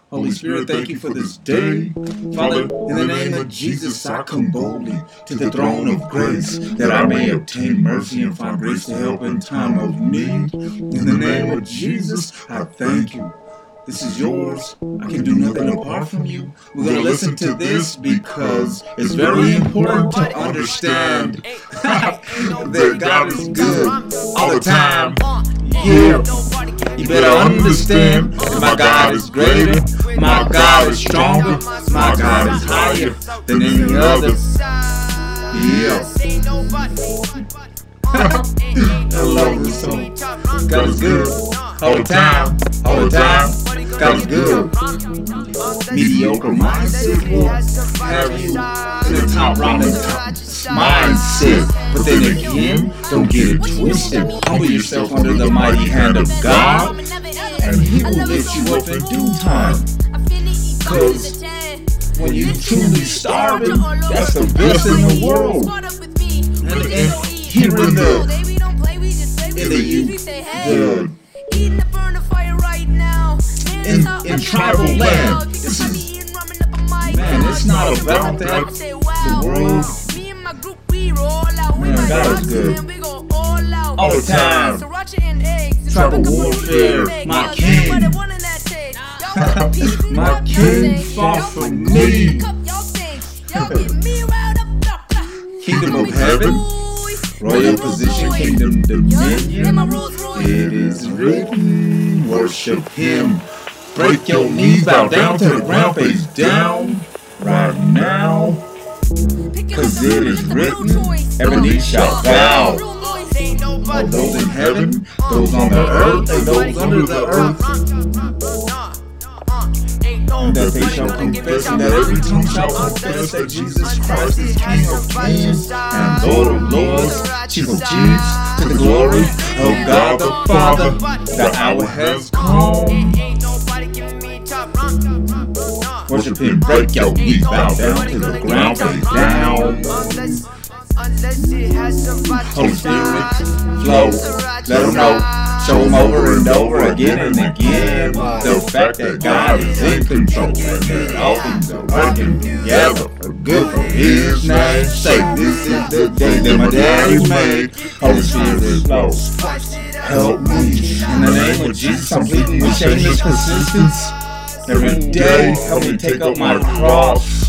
Holy Spirit, thank you for this day. Father, in the name of Jesus, I come boldly to the throne of grace that I may obtain mercy and find grace to help in time of need. In the name of Jesus, I thank you. This is yours. I can do nothing apart from you. We're going to listen to this because it's very important to understand that God is good all the time. Yeah. You better understand that my God is greater, my God is stronger, my God is higher than any other. Yeah. I love this song. God is good all the time, all the time. God is good. Mediocre mindset will have you in the top ramen mindset. But then again, don't get it twisted. Humble yourself under the mighty hand of God, and He will lift you up in due time. Because when you truly starving, that's the best in the world. And here in tribal land, this is, man, it's not about that. The world, man, God is good all the time. Tribal warfare, my king, my king fought for me. Kingdom of heaven, royal position, kingdom dominion. It is written, worship Him. Break your knees, bow down to the ground, face down right now. Cause it is written, every knee shall bow. All those in heaven, those on the earth, and those under the earth. And that they shall confess, and that every tongue shall confess that Jesus Christ is King of kings and Lord of lords, Chief of chiefs, to the glory of God the Father. The hour has come. Worship Him, break your knees, bow down to the ground, face down. Holy Spirit, flow, let them know, show them over and over again and again the fact that God is in control and that all things are working together for good for His name's sake. This is the day that my daddy made. Holy Spirit, flow, help me. In the name of Jesus, I'm pleading with shameless persistence. Every day, help me take up my cross.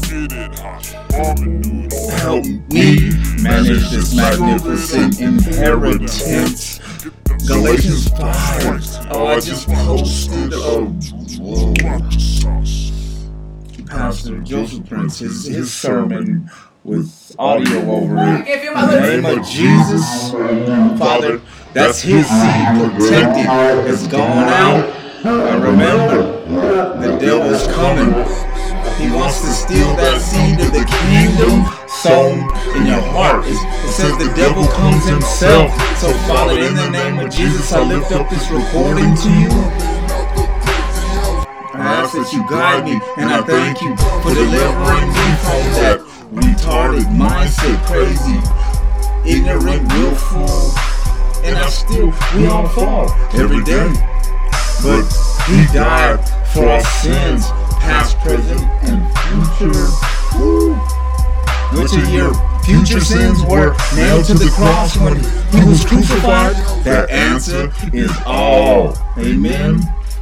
Help me manage this magnificent inheritance. Galatians 5. Oh, I just posted Pastor Joseph Prince, his sermon with audio over it. In the name of Jesus, Father, that's His seed protected. It's going out. Remember, the devil's coming. He wants to steal that seed of the kingdom sown in your heart. It says the devil comes himself. So, Father, in the name of Jesus, I lift up this recording to you. I ask that you guide me, and I thank you for delivering me from that retarded mindset, crazy, ignorant, willful, and we all fall every day. But He died for our sins, past, present, and future. Which of your future sins were nailed to the cross when He was crucified? That answer is all. Amen.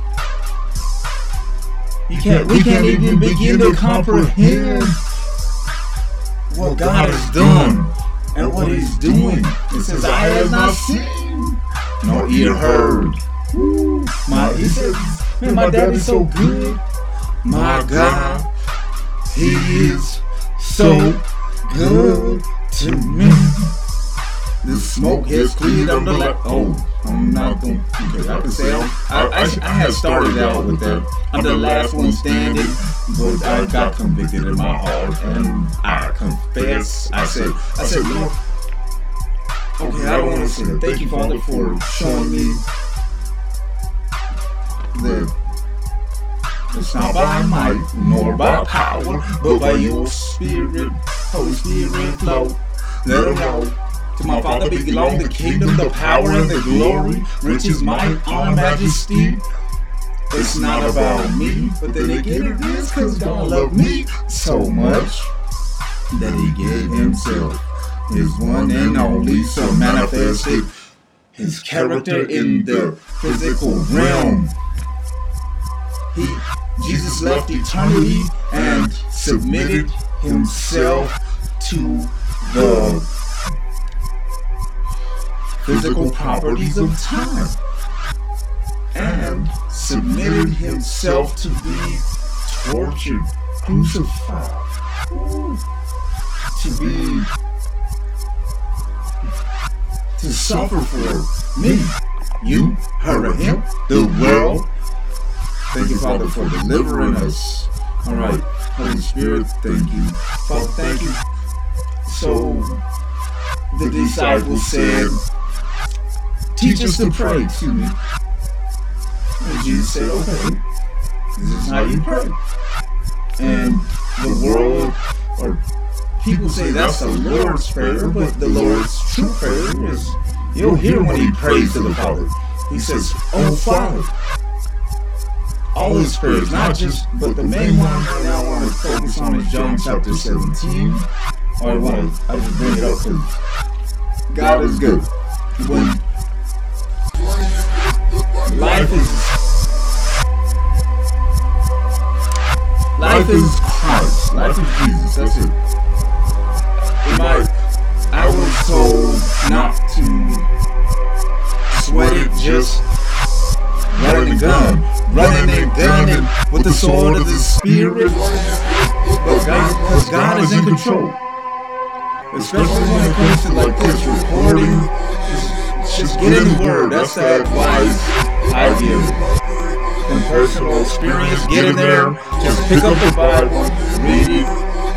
We can't even begin to comprehend what God has done and what He's doing. It says, eye has not seen, nor ear heard. He said, man, my daddy's so good. My God, He is so good to me. The smoke has cleared. I'm not going to. Okay, I can say I had started out with that. I'm the last one standing, but I got convicted in my heart, and I confess. I said, Lord, okay, I don't want to say that. Thank you, Father, for showing me that it's not by might nor by power, but by your Spirit. Holy Spirit, flow. Let them know. To my Father belong the kingdom, the power, and the glory, riches, might, honor, majesty. it's not about me. But then again, it is, cause God loved me so much that he gave himself, his one and only son, manifested his character in the physical realm. Jesus left eternity and submitted himself to the physical properties of time and submitted himself to be tortured, crucified, to suffer for me, you, her, him, the world. Thank you, Father, for delivering us. All right, Holy Spirit, thank you. Father, thank you. So the disciples said, teach us to pray to me. And Jesus said, okay, this is how you pray. And the world, or people say that's the Lord's Prayer, but the Lord's true prayer is, you'll hear when he prays to the Father. He says, oh Father. All his prayers, not just, but the main one right now I want to focus on is John chapter 17. I just bring it up because God is good. When life is Christ, life is Jesus, that's it. I was told not to sweat it, just running and gunning with the sword of the Spirit. But God is in control. Especially when it comes to like this recording. Just get in the Word. That's the advice I give. From personal experience, get in there. Just pick up the Bible, read it.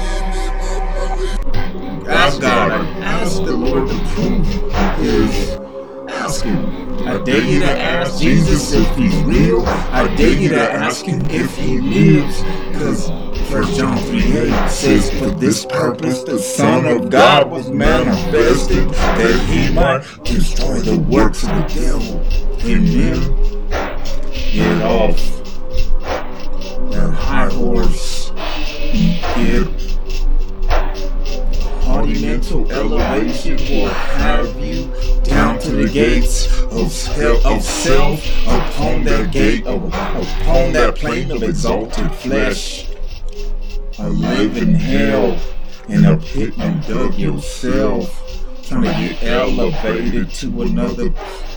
Ask God. Ask the Lord to prove his. Ask him. I dare you to ask Jesus if he's real. I dare you to ask him if he lives. Because 1 John 3:8 says, for this purpose the Son of God was manifested, that he might destroy the works of the devil. In him, get off that high horse, get haughty mental elevation will have you down to the gates of self, upon that plane of exalted flesh. I live in hell, in a pit you dug yourself, trying to get elevated to another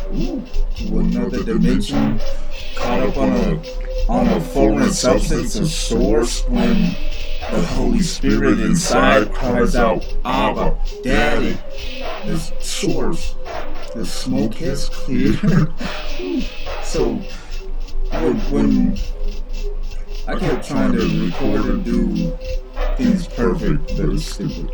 dimension, caught up on a foreign substance or source, when the Holy Spirit inside cries out, Abba, Daddy, the source. The smoke has cleared. So when I kept trying to record and do things perfect, but it's stupid.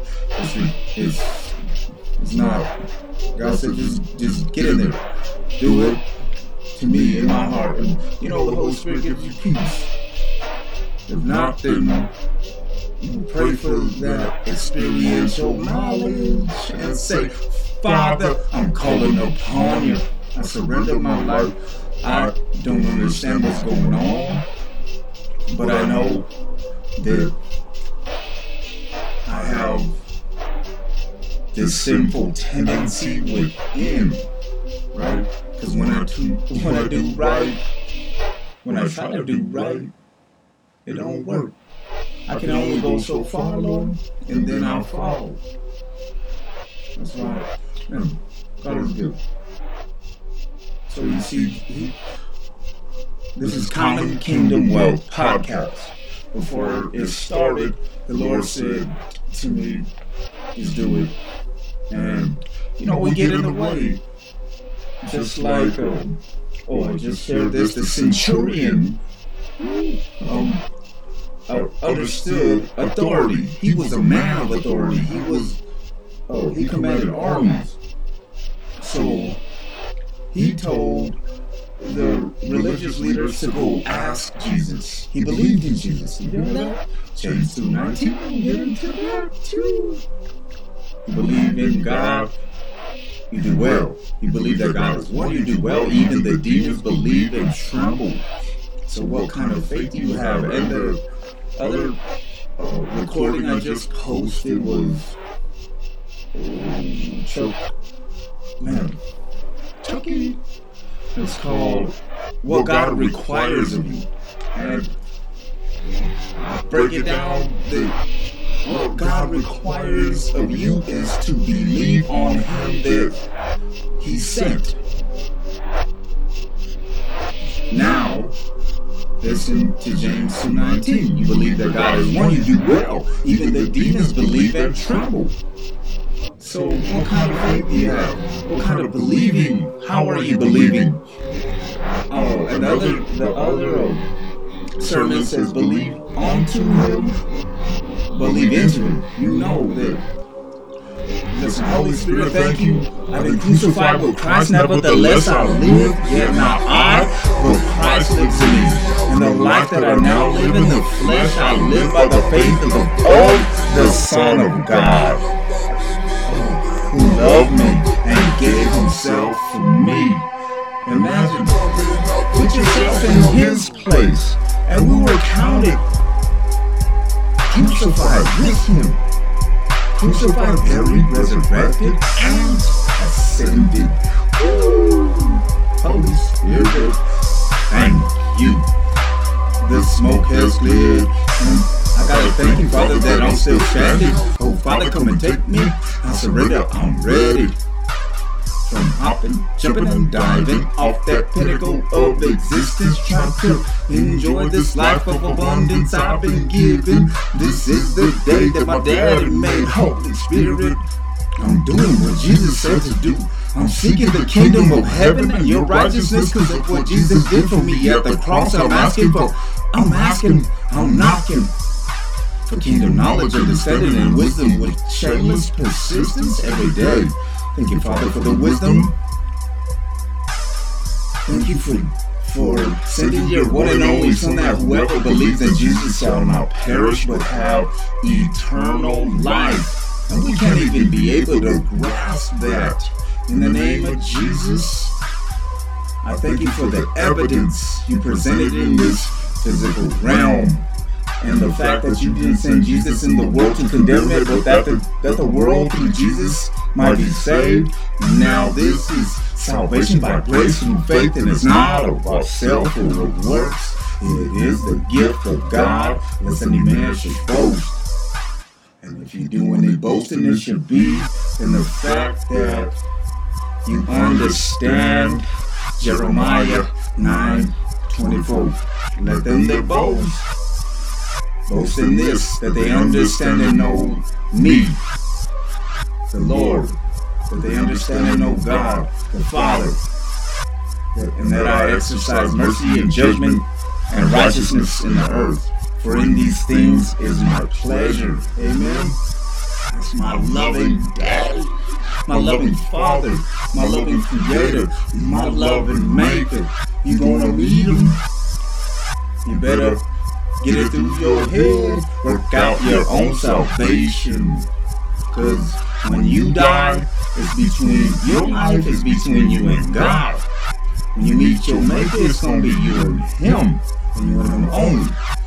It's not. God said just get in there. Do it to me in my heart. And the Holy Spirit gives you peace. If not, then pray for that experiential knowledge and say, Father, I'm calling upon you. I surrender my life. I don't understand what's going on, but I know that I have this sinful tendency within, right? Because when I do right, when I try to do right, it don't work. I can only go so far, Lord, and then I'll fall. That's right. Man, God is good. So you see, this is Common Kingdom Wealth Podcast. Before it started, the Lord said to me, just do it. And, we get in the way. Just like, I just shared this, the centurion understood authority. He was a man of authority. He commanded armies. So he told the religious leaders to go ask Jesus. He believed in Jesus. You hear that? James 2:19. We'll get into that too. You believe in God, you do well. You believe that God is one, you do well. Even the demons believe and tremble. So what kind of faith do you have? And the other recording I just posted was Chucky. It's called What God Requires of You. And break it down, what God requires of you is to believe on Him that He sent. Now, listen to James 2:19. You believe that God is one, you do well. Even the demons believe and tremble. So what kind of faith do you have? What kind of believing? How are you believing? Oh, and the other sermon says believe onto Him, believe into Him. You know that. Listen, Holy Spirit, thank you. I've been crucified with Christ, nevertheless I live, yet not I, but Christ lives in me. And the life that I now live in the flesh, I live by the faith of the Son of God, who loved me and gave Himself for me. Imagine, put yourself in His place, and we were counted crucified with Him. Crucified, buried, resurrected, and ascended. Holy Spirit, thank you. The smoke has cleared, and I gotta thank you, Father, that I'm still standing. Oh, Father, come and take me. I surrender, I'm ready. From hopping, jumping, and diving off that pinnacle of existence, trying to enjoy this life of abundance I've been given. This is the day that my daddy made. Holy Spirit, I'm doing what Jesus said to do. I'm seeking the kingdom of heaven and your righteousness because of what Jesus did for me at the cross. I'm knocking for kingdom knowledge, understanding, and wisdom with shameless persistence every day. Thank you, Father, for the wisdom. Thank you for sending your one and only Son, that whoever believes in Jesus shall not perish but have eternal life. And we can't even be able to grasp that. In the name of Jesus, I thank you for the evidence you presented in this physical realm. And the fact that you didn't send Jesus in the world to condemn it, but that the world through Jesus might be saved. Now this is salvation by grace through faith, and it's not about self or works. It is the gift of God, lest any man should boast. And if you do any boasting, it should be in the fact that you understand Jeremiah 9:24. Let them that boast in this, that they understand and know me, the Lord, that they understand and know God, the Father, and that I exercise mercy and judgment and righteousness in the earth. For in these things is my pleasure. Amen. That's my loving Daddy, my loving Father, my loving Creator, my loving Maker. You gonna read Him? You better get it through your head. Work out your own salvation. Because when you die, it's between your life is between you and God. When you meet your Maker, it's gonna be you and Him, and you and Him only.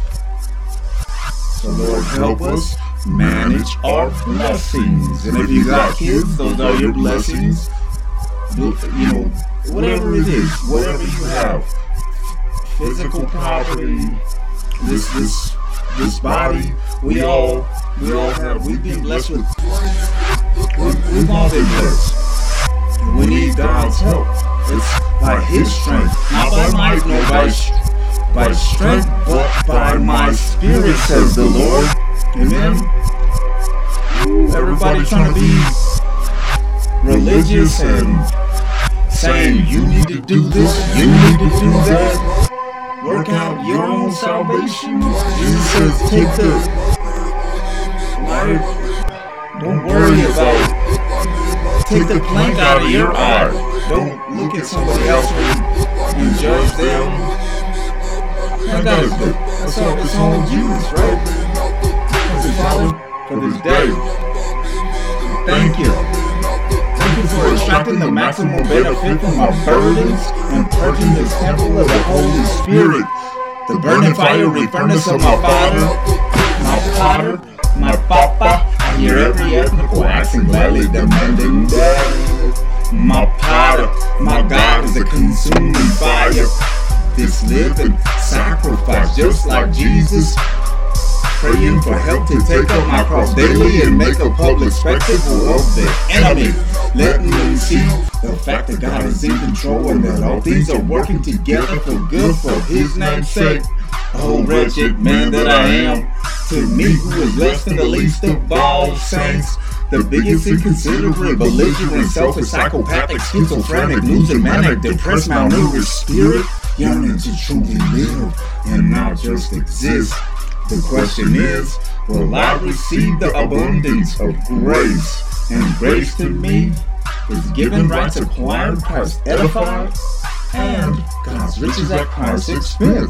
So Lord, help us manage our blessings. And if you got kids, those are your blessings. You know, whatever it is, whatever you have, physical property, this body, we all have. We've been blessed with. We've all been blessed. And we need God's help. It's by His strength, not by might, nor by strength, but by my Spirit, says the Lord. Amen. Everybody trying to be religious and saying you need to do this, you need to do that. Work out your own salvation. Jesus says, take the light. Don't worry about it. Take the plank out of your eye. Don't look at somebody else and judge them. That's all Jesus, right? Father, for this day, thank you. Thank you for extracting the maximum benefit from my burdens and purging the temple of the Holy Spirit. the burning fiery furnace of my father, my potter, my papa. I hear every ethnical accent gladly demanding that. My potter, my God is a consuming fire. This living sacrifice, just like Jesus, praying for help to take up my cross daily and make a public spectacle of the enemy, letting them see the fact that God is in control and that all things are working together for good for His name's sake. Oh, wretched man that I am, to me who is less than the least of all saints, the biggest inconsiderate, belligerent, selfish, psychopathic, schizophrenic, loser, manic, depressed, malnourished spirit, yearning to truly live and not just exist. The question is, will I receive the abundance of grace? And grace to me is given, rights acquired, Christ edified, and God's riches at Christ's expense.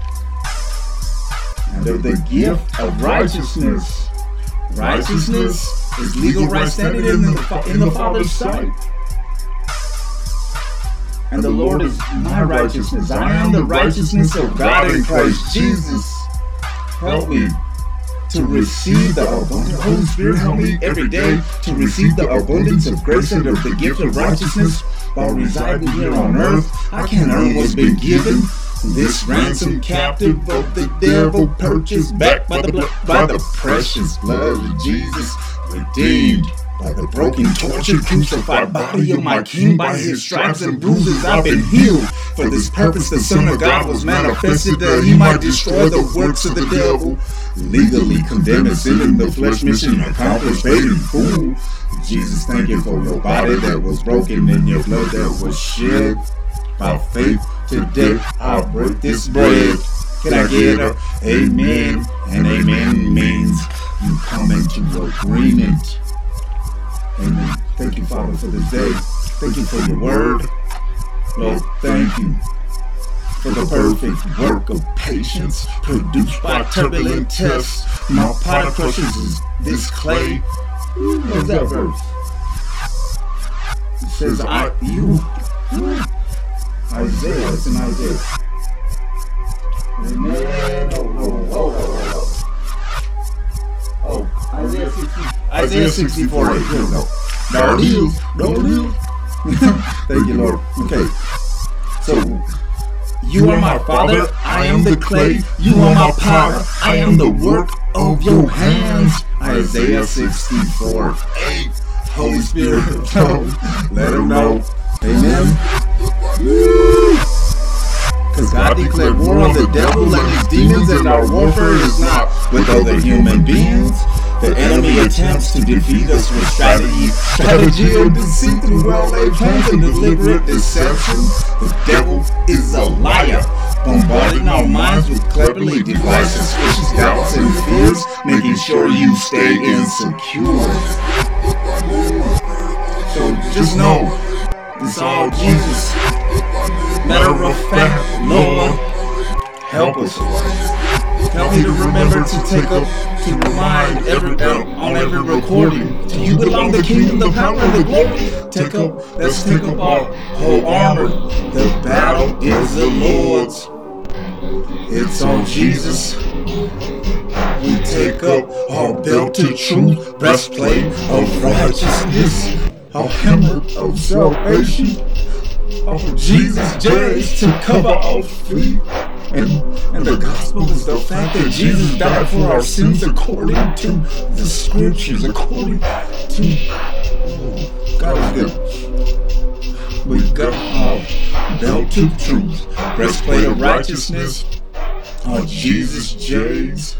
And of the gift of righteousness, righteousness is legal right standing in the Father's sight. And the Lord is my righteousness. I am the righteousness of God in Christ Jesus. Help me to receive the abundance. Holy Spirit, help me every day to receive the abundance of grace and of the gift of righteousness while residing here on earth. I can't earn what's been given. This ransom captive of the devil, purchased back by the precious blood of Jesus, redeemed by the broken, tortured, crucified body of my King. By His stripes and bruises I've been healed. For this purpose the Son of God was manifested, that He might destroy the works of the devil. Legally condemned sin in the flesh, mission accomplished, paid in full. Jesus, thank you for your body that was broken and your blood that was shed. By faith today I'll break this bread. Can I get a amen? And amen means you come into agreement. Amen. Thank you, Father, for this day. Thank you for your word. Lord, thank you for the perfect work of patience produced by turbulent tests. My potter crushes this clay. What's that verse? It says, Isaiah. It's in Isaiah. Amen. Isaiah 64. Here we go. There it is. Thank you, Lord. Okay. So, you are my Father, I am the clay. You are my potter, I am the work of your hands. Isaiah 64. 8. Holy Spirit, let Him know. Amen. Because God declared war on the devil and his demons, and our warfare is not with other human beings. The enemy attempts to defeat us with strategy and deceit through well-laid plans and deliberate deception. The devil is a liar, bombarding our minds with cleverly devised suspicious doubts and fears, making sure you stay insecure. So just know, it's all Jesus. Matter of fact, Lord, help us. Help me to remember to take up, to remind on every recording. To you belong the kingdom, the power, and the glory. Let's take up our whole armor. The battle is the Lord's. It's on Jesus. We take up our belt of truth, breastplate of righteousness, our helmet of salvation, our Jesus J's to cover our feet. And the gospel is the fact that Jesus died for our sins according to the scriptures, according to God is good. We got our belt of truth, breastplate of righteousness, our Jesus J's,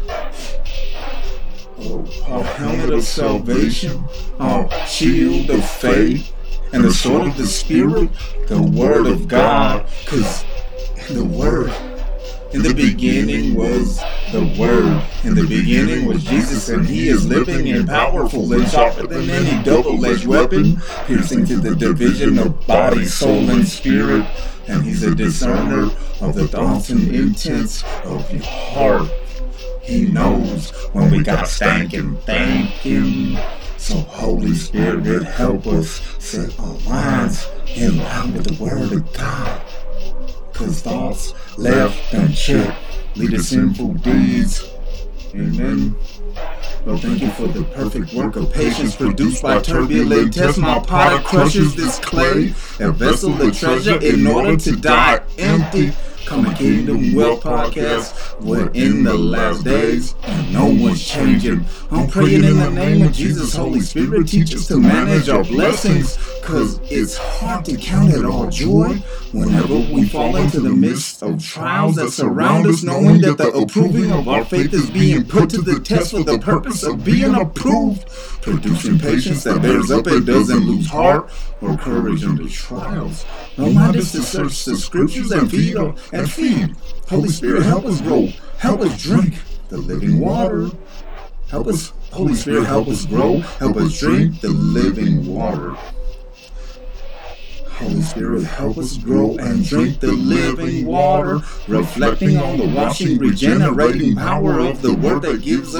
our helmet of salvation, our shield of faith, and the sword of the Spirit, the Word of God. Because the Word, in the beginning was the Word. In the beginning was Jesus, and He is living and powerful and sharper than any double-edged weapon, piercing to the division of body, soul, and spirit. And He's a discerner of the thoughts and intents of your heart. He knows when we got stinking thinking. So Holy Spirit, help us set our minds in line with the Word of God. Cause thoughts left unchecked lead to sinful deeds. Amen. Lord, thank you for the perfect work of patience produced by turbulent tests. My potter crushes this clay, a vessel of treasure in order to die empty. Coming Kingdom Wealth Podcast. We're in the last days and no one's changing. I'm praying in the name of Jesus. Holy Spirit, teach us to manage our blessings, cause it's hard to count it all joy whenever we fall into the midst of trials that surround us, knowing that the approving of our faith is being put to the test for the purpose of being approved, producing patience that bears up and doesn't lose heart or courage under trials. Remind us to search the scriptures and feed. Holy Spirit, help us grow. Help us drink the living water. Help us, Holy Spirit, help us grow. Help us drink the living water. Holy Spirit, help us grow and drink the living water, reflecting on the washing, regenerating power of the word that gives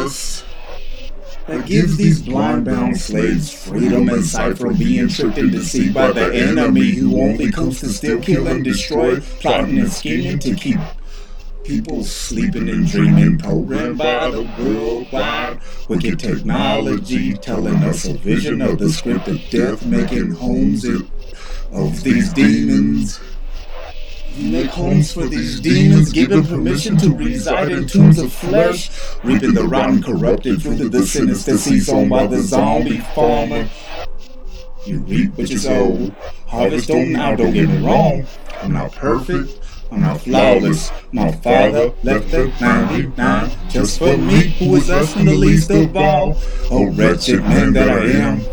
these blind-bound slaves freedom and sight from being tricked and deceived by the enemy who only comes to steal, kill, and destroy, plotting and scheming to keep people sleeping and dreaming, programmed by the worldwide wicked technology, telling us a vision of the script of death, making homes of these demons. Make homes for these demons, giving permission to reside in tombs of flesh, reaping the rotten, corrupted fruit of the sinister seed sown by the zombie farmer. You reap what you sow. Harvest don't get me wrong. I'm not perfect. I'm not flawless. My Father left the 99 just for me, who is less than the least of all. Oh, wretched man that I am.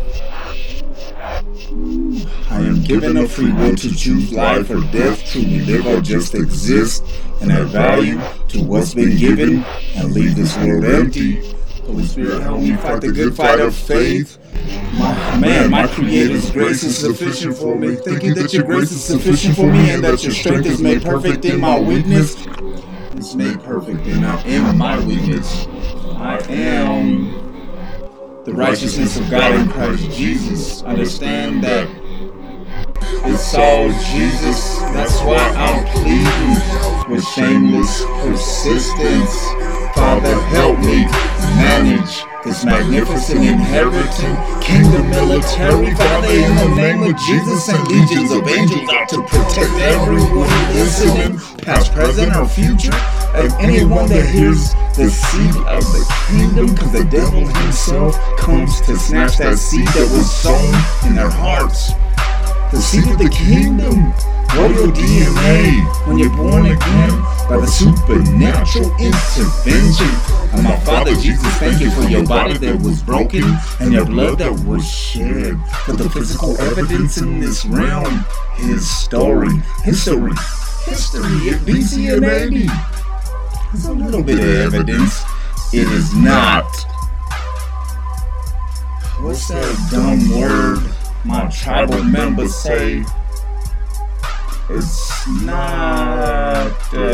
I am given a free will to choose life or death, truly live or just exist, and add value to what's been given and leave this world empty. Holy Spirit, help me fight the good fight of faith. My Creator's grace is sufficient for me. Thank you that your grace is sufficient for me and that your strength is made perfect in my weakness. It's made perfect in my weakness. I am the righteousness of God in Christ Jesus. Understand that it's all Jesus. That's why I'm pleading with shameless persistence. Father, help me manage this magnificent inheriting kingdom military. Father, in the name of Jesus, and legions of angels out to protect everyone listening, past, present, or future, and anyone that hears the seed of the kingdom, because the devil himself comes to snatch that seed that was sown in their hearts. The seed of the kingdom, royal DNA, when you're born again by the supernatural intervention of my Father Jesus. Thank you for your body that was broken and your blood that was shed, for the physical evidence in this realm. His story, history, it BC and AD. There's a little bit of evidence. It is not. What's that dumb word my tribal members say? It's not.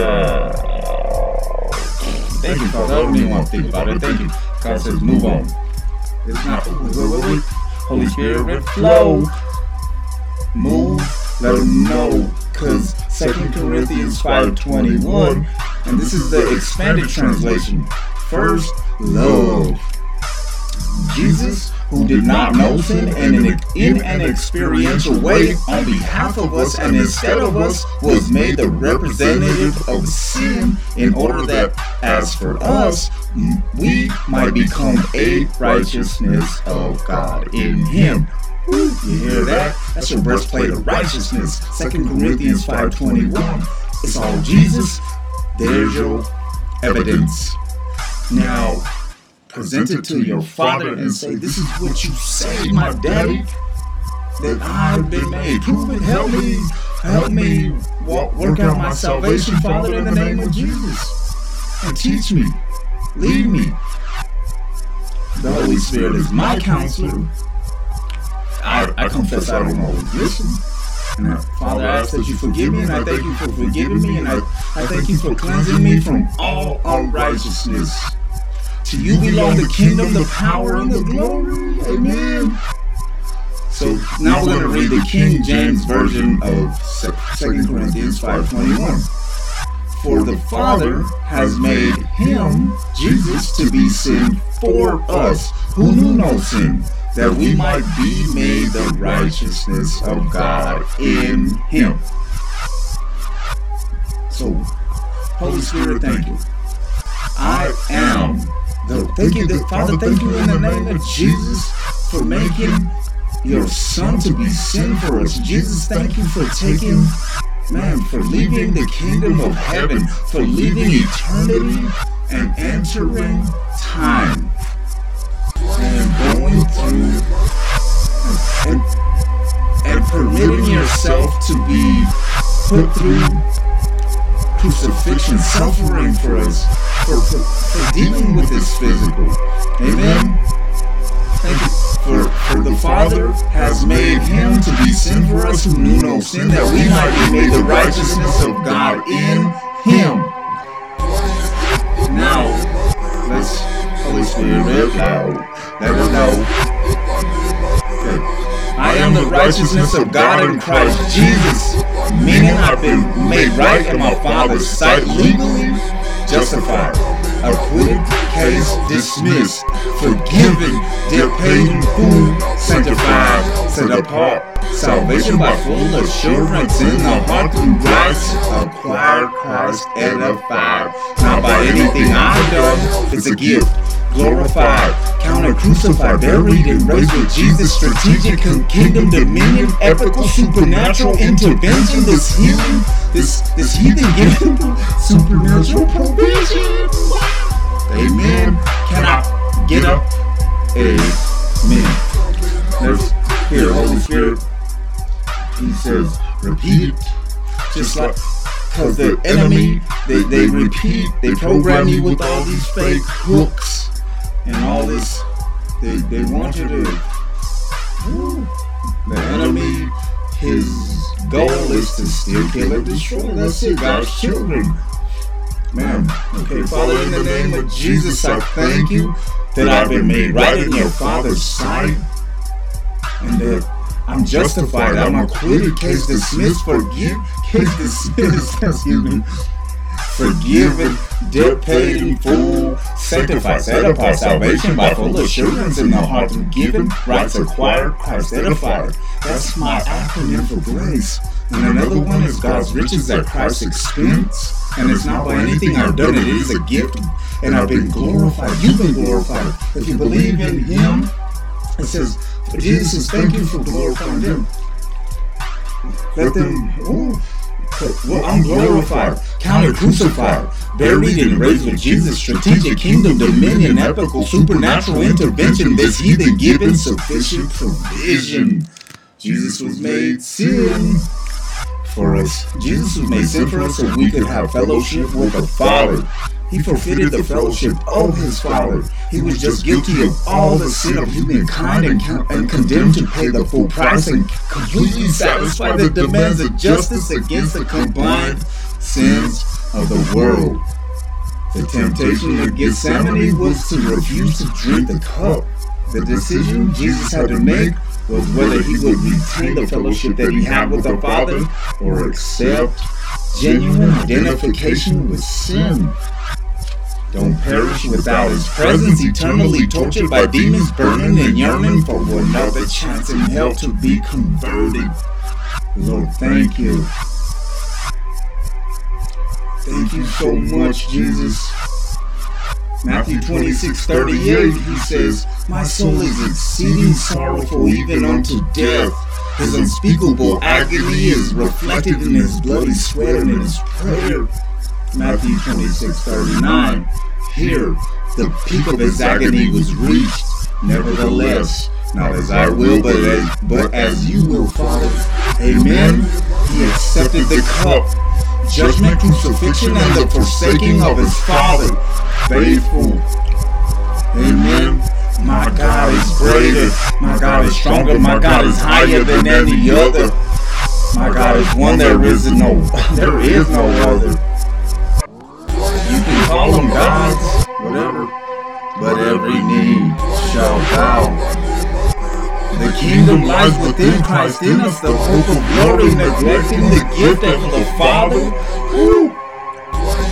Thank you, Father. I don't even want to think about it. Thank you. God says, move on. It's not. Wait. Holy Spirit, flow. Move. Let them know. Because 2 Corinthians 5:21, and this is the expanded translation. First, love. Jesus, who did not know sin, and in an experiential way on behalf of us and instead of us, was made the representative of sin, in order that, as for us, we might become a righteousness of God in Him. You hear that? That's your breastplate of righteousness. 2 Corinthians 5:21. It's all Jesus. There's your evidence. Now, present it to your Father and say, this is what you say, my daddy, that I've been made. Prove it. Help me work out my salvation, Father, in the name of Jesus. And teach me. Lead me. The Holy Spirit is my counselor. I confess I don't always listen. And Father, I ask that you forgive me, and I thank you for forgiving me, and I thank you for cleansing me from all unrighteousness. To you belong the kingdom, the power, and the glory. Amen. So now we're going to read the King James Version of 2 Corinthians 5:21. For the Father has made him, Jesus, to be sin for us, who knew no sin, that we might be made the righteousness of God in him. So, Holy Spirit, thank you. I am the, thank you, Father, thank you in the name of Jesus for making your Son to be sin for us. Jesus, thank you for taking, man, for leaving the kingdom of heaven, for leaving eternity and entering time and going through and permitting yourself to be put through crucifixion, suffering for us, for dealing with this physical. Amen. Thank you. For the Father has made him to be sin for us who knew no sin, that we might be made the righteousness of God in him. Now, let's, Holy Spirit, let us know. Okay. I am the righteousness of God in Christ Jesus, meaning I've been made right in my Father's sight, legally justified, acquitted, case dismissed, forgiven, debt paid in full, sanctified, set apart, salvation by full assurance in the heart through Christ, acquired, Christ edified, not by anything I've done, it's a gift, glorified, counted, crucified, buried, and raised with Jesus, strategic kingdom dominion, epical supernatural intervention, this healing, this heathen given supernatural provision. Amen. Can I get up? Amen. Let's hear Holy Spirit. He says, repeat it. Just like, because the enemy, they repeat, they program you with all these fake hooks and all this. They want you to. The enemy, his goal is to steal, kill, and destroy. That's it, God's children. Man, okay, Father, in the name of Jesus, I thank you that I've been made right in your Father's sight, and that I'm justified, I'm acquitted, case dismissed, case dismissed, excuse me, forgiven, debt paid in full, sanctified, set apart, salvation by full assurance in the heart, forgiven, rights acquired, Christ edified. That's my acronym for grace. And another one is God's riches at Christ's expense. And it's not by anything I've done, it is a gift. And I've been glorified. You've been glorified. If you believe in him, it says, Jesus says, thank you for glorifying him. Let them, well, I'm glorified, counted, crucified, buried and raised with Jesus, strategic kingdom dominion, epical supernatural intervention, this heathen given sufficient provision. Jesus was made sin for us. Jesus was made sin for us so we could have fellowship with the Father. He forfeited the fellowship of his Father. He was just guilty of all the sin of humankind and condemned to pay the full price and completely satisfy the demands of justice against the combined sins of the world. The temptation of Gethsemane was to refuse to drink the cup. The decision Jesus had to make was whether he would retain the fellowship that he had with the Father or accept genuine identification with sin. Don't perish without his presence, eternally tortured by demons, burning and yearning for another chance in hell to be converted. Lord, thank you. Thank you so much, Jesus. Matthew 26:38, he says, my soul is exceeding sorrowful, even unto death. His unspeakable agony is reflected in his bloody sweat and in his prayer. Matthew 26:39. Here, the peak of his agony was reached. Nevertheless, not as I will, but as you will, Father. Amen. He accepted the cup, judgment, crucifixion, and the forsaking of his Father. Faithful. Amen. My God is greater. My God is stronger. My God is higher than any other. My God is one. There is no other. You can call them gods, whatever, but every knee shall bow. The kingdom lies within Christ in us, the hope of glory, neglecting the gift of the Father. Woo.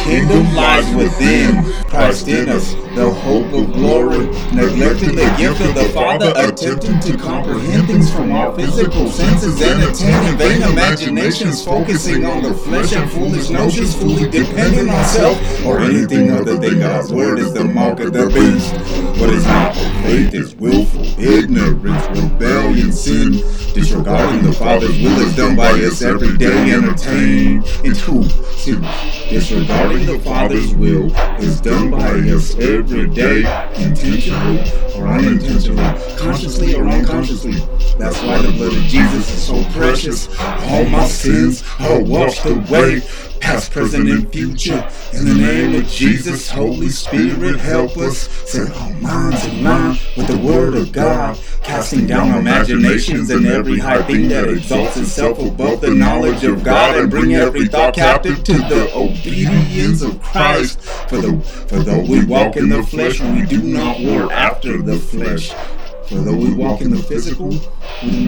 kingdom lies within. Christ in us, the hope of glory. Neglecting the gift of the Father, attempting to comprehend things from our physical senses, entertaining vain imaginations, focusing on the flesh and foolish notions, fully depending on self or anything other than God's word is the mark of the beast. What is not of faith is willful ignorance, rebellion, sin. Disregarding the Father's will is done by us every day, entertained into. Disregarding the Father's will is done by us every day, intentionally or unintentionally, consciously or unconsciously. That's why the blood of Jesus is so precious. All my sins are washed away, past, present, and future. In the name of Jesus, Holy Spirit, help us set our minds in line with the Word of God, casting down imaginations and every high thing that exalts itself above the knowledge of God, and bring every thought captive to the obedience of Christ. For though we walk in the flesh, we do not war after the flesh. For though we walk in the physical, we do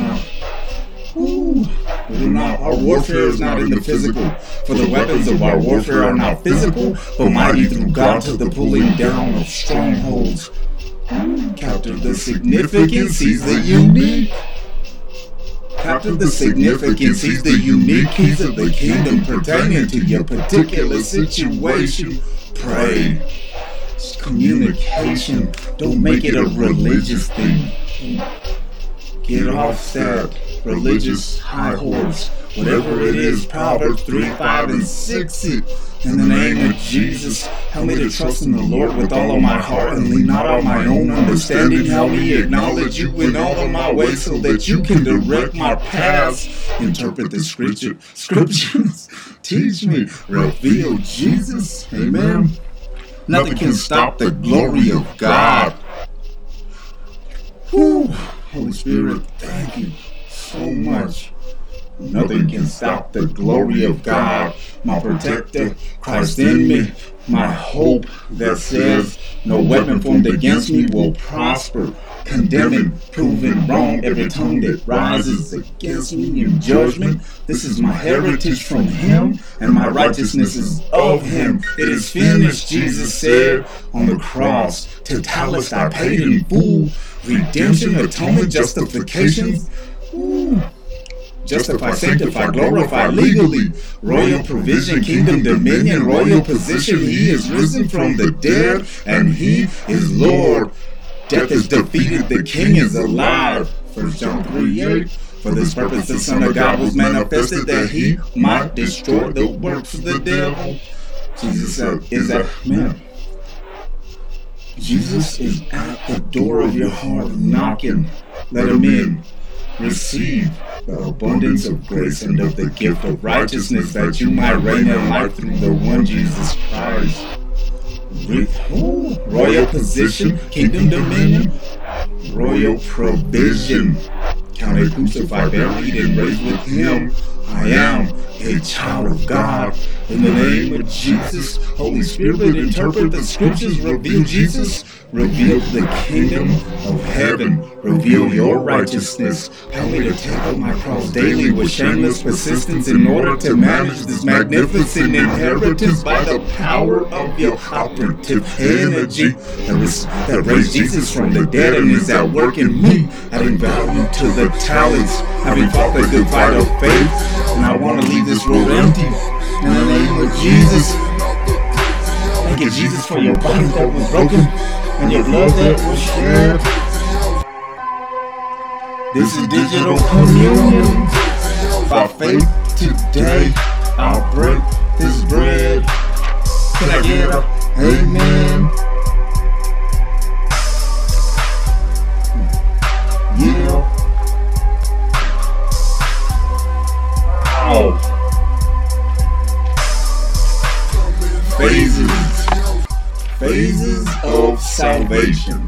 not. Our warfare is not in the physical. For the weapons of our warfare are not physical, but mighty through God to the pulling down of strongholds. Capture the significance, he's the unique. Capture the significance, he's the unique keys of the kingdom pertaining to your particular situation. Pray. Communication. Don't make it a religious thing. Get off that religious high horse. Whatever it is, Proverbs 3, 5, and 6 it. In the name of Jesus, help me to trust in the Lord with all of my heart and lean not on my own understanding. Help me acknowledge you in all of my ways so that you can direct my paths. Interpret the scriptures. Teach me. Reveal Jesus. Amen. Nothing can stop the glory of God. Whew. Holy Spirit, thank you so much. Nothing can stop the glory of God, my protector, Christ in me, my hope that says no weapon formed against me will prosper, condemning, proving wrong every tongue that rises against me in judgment. This is my heritage from him, and my righteousness is of him. It is finished, Jesus said on the cross. Tetelestai, paid in full. Redemption, atonement, justification. Justify, sanctify, glorify legally. Royal provision, kingdom dominion, royal position. He is risen from the dead, and he is Lord. Death is defeated, the King is alive. 1 John 3:8. For this purpose the Son of God was manifested, that he might destroy the works of the devil. Jesus is at man. Jesus is at the door of your heart knocking. Let him in. Receive the abundance of grace and of the gift of righteousness, that you might reign in life through the one Jesus Christ. Royal position, kingdom dominion, royal provision. Counted, crucified, buried, and raised with him. I am a child of God. In the name of Jesus, Holy Spirit, interpret the scriptures, reveal Jesus, reveal the kingdom of heaven, reveal your righteousness. Help me to take up my cross daily with shameless persistence in order to manage this magnificent inheritance by the power of your operative energy that raised Jesus from the dead and is at work in me, adding value to the talents, having fought the good fight of faith. And I want to leave this road empty. In the name of Jesus. Thank you, Jesus, for your body that was broken and your blood that was shed. This is digital communion. By faith today, I'll break this bread. Can I get up? Amen. Yeah. Wow. Phases of salvation.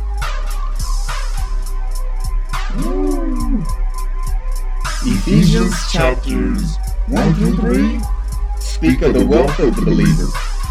Ephesians chapters 1 through 3 speak of the wealth of the believer.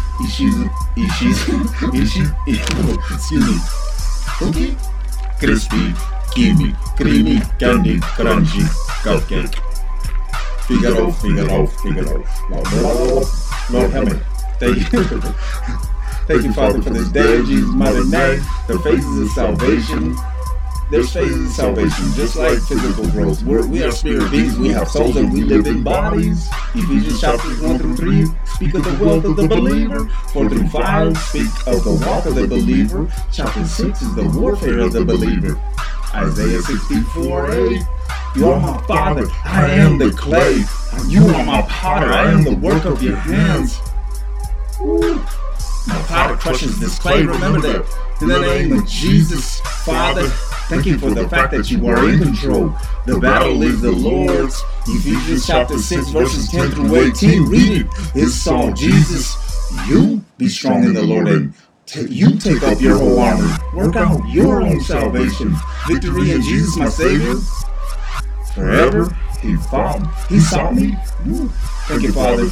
Cookie, crispy, kiwi, creamy, candy, crunchy, cupcake. Figaro. Lord help me. Thank you. Thank you, Father, for this day in Jesus' mighty name. The phases of salvation. There's phases of salvation, just like physical growth. We are spirit beings, we have souls, and we live in bodies. Ephesians chapters 1 through 3 speak of the wealth of the believer. 4 through 5 speak of the walk of the believer. Chapter 6 is the warfare of the believer. Isaiah 64:8. You are my Father, I am the clay. You are my potter, I am the work of your hands. Ooh. My potter crushes this clay. Remember that. In the name of Jesus, Father, thank you for the fact that you are in control. The battle is the Lord's. Ephesians chapter 6 verses 10 through 18. Read it. It's Saul. Jesus, you be strong in the Lord and you take up your whole armor. Work out your own salvation. Victory in Jesus, my Savior. Forever, He fought. He sought me. Thank you, Father.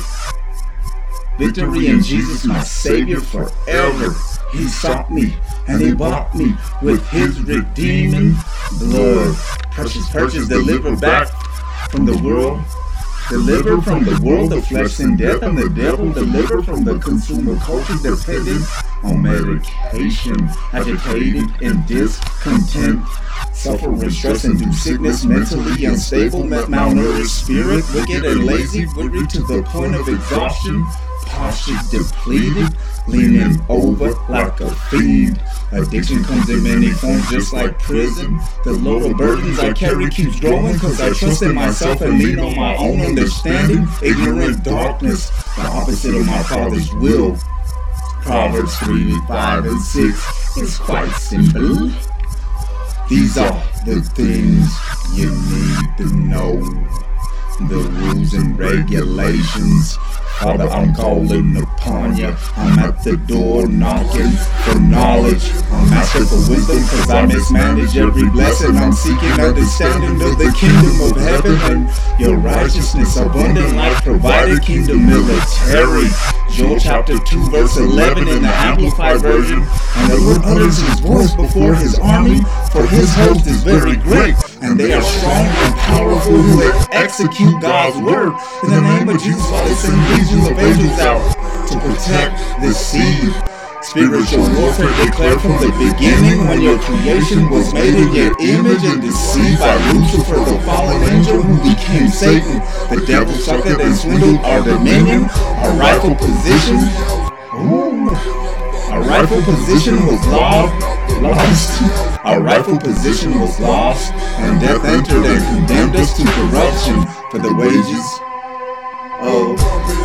Victory in Jesus, my Savior, forever. He sought me and He bought me with His redeeming blood. Precious purchase, delivered back from the world. Delivered from the world of flesh and death and the devil. Delivered from the consumer culture dependent on medication. Agitated and discontent. Suffering, stress, and due sickness, mentally unstable, malnourished spirit, wicked and lazy, weary to the point of exhaustion, posture depleted, leaning over like a fiend. Addiction comes in many forms, just like prison. The load of burdens I carry keeps growing, because I trust in myself and lean on my own understanding. Ignorant darkness, the opposite of my Father's will. Proverbs 3, 5, and 6 is quite simple. These are the things you need to know. The rules and regulations. Father, I'm calling upon you. I'm at the door knocking for knowledge. I'm asking for wisdom because I mismanage every blessing. I'm seeking understanding of the kingdom of heaven and your righteousness. Abundant life provided, kingdom military. Joel chapter 2 verse 11 in the Amplified version. And the Lord utters His voice before His army, for His host is very great. And they are strong and powerful who execute God's word. In the name of Jesus, Father, send legions of angels out to protect the seed. Spiritual warfare declared from the beginning, when your creation was made in your image and deceived by Lucifer, the fallen angel who became Satan. The devil suckered and swindled our dominion, our rightful position. Our rightful position was lost. Our rightful position was lost, and death entered and condemned us to corruption. For the wages of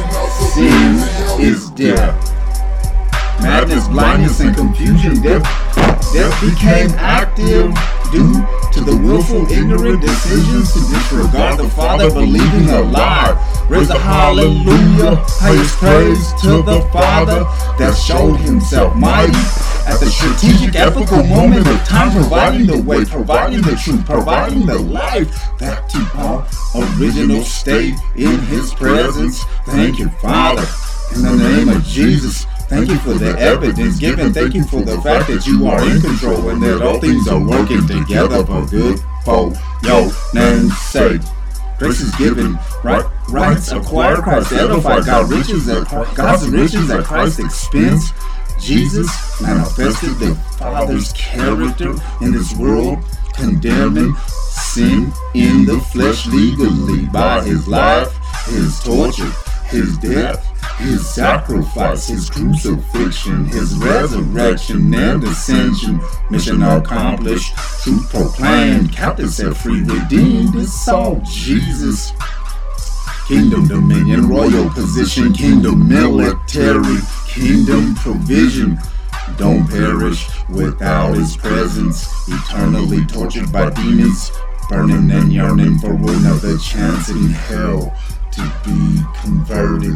sin is death. Madness, blindness, and confusion. Death became active due to the willful, ignorant decisions to disregard the Father, believing a lie. Raise a hallelujah, highest praise to the Father that showed Himself mighty at the strategic, ethical moment of time, providing the way, providing the truth, providing the life back to our original state in His presence. Thank you, Father, in the name of Jesus. Thank you for the evidence given. Thank you for the fact that you are in control and that all things are working together for good for your name's sake. Grace is given, rights acquired, Christ edified, God's riches at Christ's expense. Jesus manifested the Father's character in this world, condemning sin in the flesh legally by His life, His torture, His death, His sacrifice, His crucifixion, His resurrection and ascension. Mission accomplished, truth proclaimed, captives set free, redeemed. It's all Jesus. Kingdom dominion, royal position, kingdom military, kingdom provision. Don't perish without His presence. Eternally tortured by demons, burning and yearning for another chance in hell to be converted.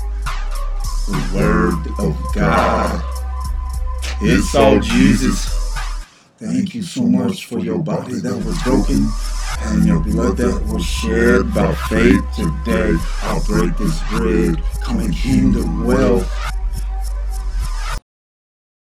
The Word of God. It's all Jesus. Thank you so much for your body that was broken and your blood that was shed by faith today. I'll break this bread, come in kingdom wealth.